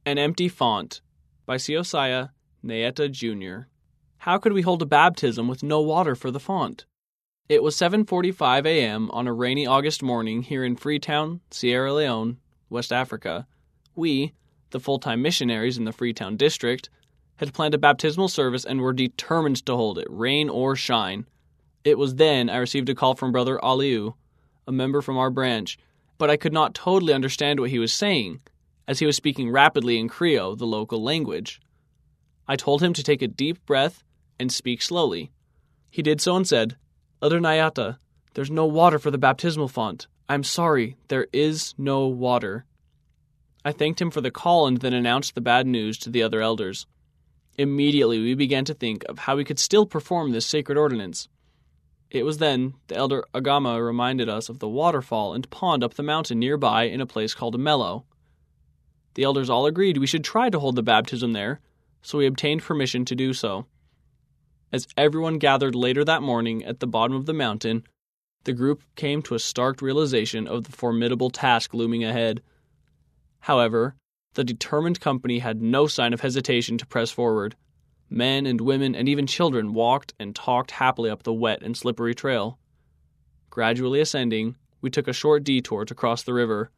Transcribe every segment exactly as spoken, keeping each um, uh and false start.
An Empty Font by Siosaya Naeta Junior How could we hold a baptism with no water for the font? It was seven forty-five a.m. on a rainy August morning here in Freetown, Sierra Leone, West Africa. We, the full-time missionaries in the Freetown district, had planned a baptismal service and were determined to hold it, rain or shine. It was then I received a call from Brother Aliu, a member from our branch, but I could not totally understand what he was saying, as he was speaking rapidly in Creole, the local language. I told him to take a deep breath and speak slowly. He did so and said, "Elder Nayata, there's no water for the baptismal font. I'm sorry, there is no water." I thanked him for the call and then announced the bad news to the other elders. Immediately we began to think of how we could still perform this sacred ordinance. It was then the elder Agama reminded us of the waterfall and pond up the mountain nearby in a place called Mello. The elders all agreed we should try to hold the baptism there, so we obtained permission to do so. As everyone gathered later that morning at the bottom of the mountain, the group came to a stark realization of the formidable task looming ahead. However, the determined company had no sign of hesitation to press forward. Men and women and even children walked and talked happily up the wet and slippery trail. Gradually ascending, we took a short detour to cross the river.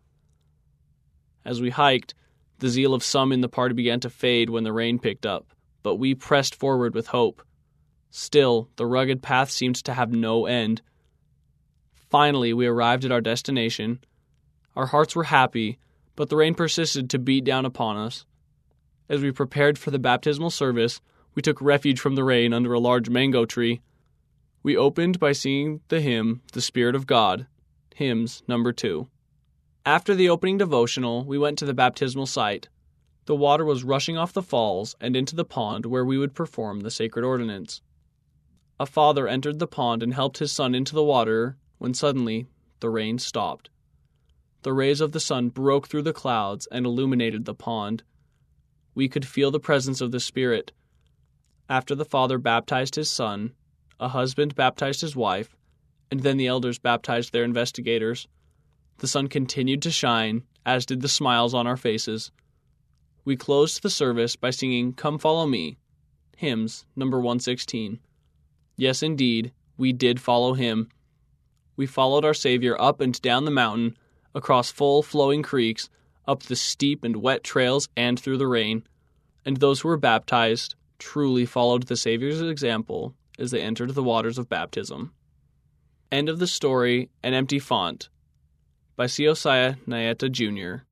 As we hiked, the zeal of some in the party began to fade when the rain picked up, but we pressed forward with hope. Still, the rugged path seemed to have no end. Finally, we arrived at our destination. Our hearts were happy, but the rain persisted to beat down upon us. As we prepared for the baptismal service, we took refuge from the rain under a large mango tree. We opened by singing the hymn, "The Spirit of God," hymns number two. After the opening devotional, we went to the baptismal site. The water was rushing off the falls and into the pond where we would perform the sacred ordinance. A father entered the pond and helped his son into the water when suddenly the rain stopped. The rays of the sun broke through the clouds and illuminated the pond. We could feel the presence of the Spirit. After the father baptized his son, a husband baptized his wife, and then the elders baptized their investigators. The sun continued to shine, as did the smiles on our faces. We closed the service by singing "Come Follow Me," hymns number one sixteen. Yes, indeed, we did follow him. We followed our Savior up and down the mountain, across full flowing creeks, up the steep and wet trails and through the rain, and those who were baptized truly followed the Savior's example as they entered the waters of baptism. End of the story, An Empty Font by Siosaya Naeta Junior